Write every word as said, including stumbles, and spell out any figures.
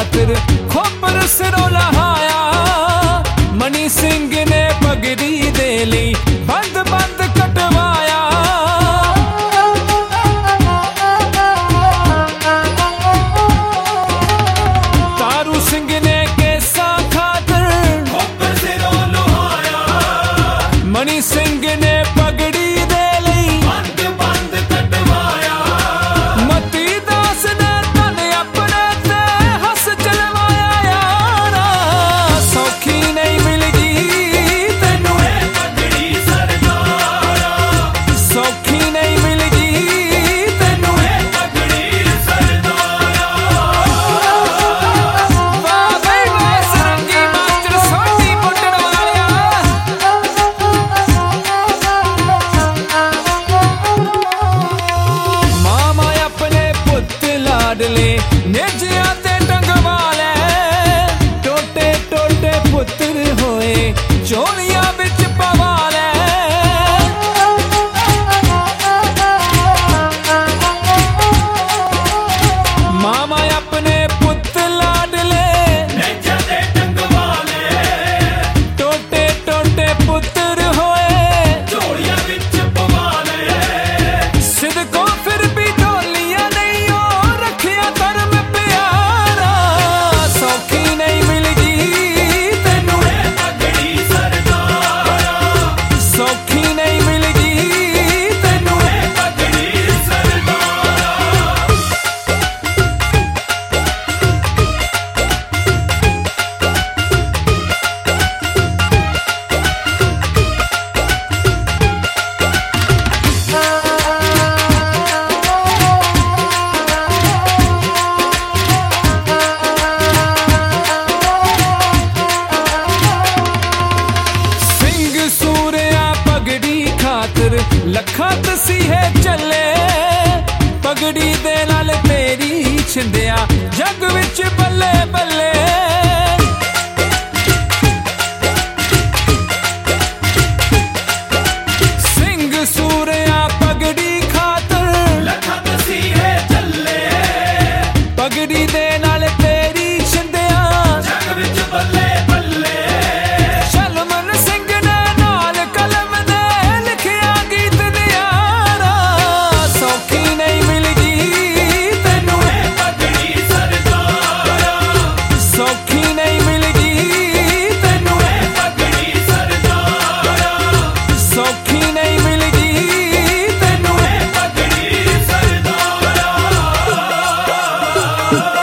खातिर खोपर सिरों लहाया। मनी सिंह ने पगड़ी दे ली बंद बंद कटवाया। तारू सिंह ने केसा खातिर खोपर सिरों लहाया। मनी सिंह ने पगड़ी दे ली बंद बंद कटवाया। मती दास ने तन अपने ते हस चलवाया यारा। सौखी नहीं मिलगी तेनू ए पगड़ी सरदारा। सौखी नहीं मिलगी तेनू ए पगड़ी सरदारा। वाह बई वाह सरंगी मास्टर सोनी मुंडन वालिया। मामा अपने पुत लाडले नेजिया ते टंगवाले। टोटे टोटे पुत्र होए चोलियां बिच पवाले। मामा अपने पुत लाडले नेजिया ते टंगवाले। टोटे टोटे पुत्र होए चोलियां बिच पवाले। सिदकों फिर भी डोलियां नहीं हो रखिया धर्म प्यारा। सौखी नहीं मिलगी तेनू ए पगड़ी सरदारा। सौखी नहीं मिलगी तेनू ए पगड़ी सरदारा। सिंह सूरिया पगड़ी खातिर लखा तसीहे चले। पगड़ी दे नाल तेरी छिंदिया जग विच बल्ले बल्ले। सिंह सूरिया पगड़ी खातिर लखा तसीहे चले। पगड़ी दे नाल तेरी छिंदिया जग विच बल्ले बल्ले। शलमन सिंह ने नाल कलम दे लिखिया गीत नियारा। सौखी नहीं मिलगी तेनू ए पगड़ी सरदारा। सौखी नहीं मिलगी तेनू ए पगड़ी सरदारा। सौखी नहीं मिलगी तेनू ए पगड़ी सरदारा।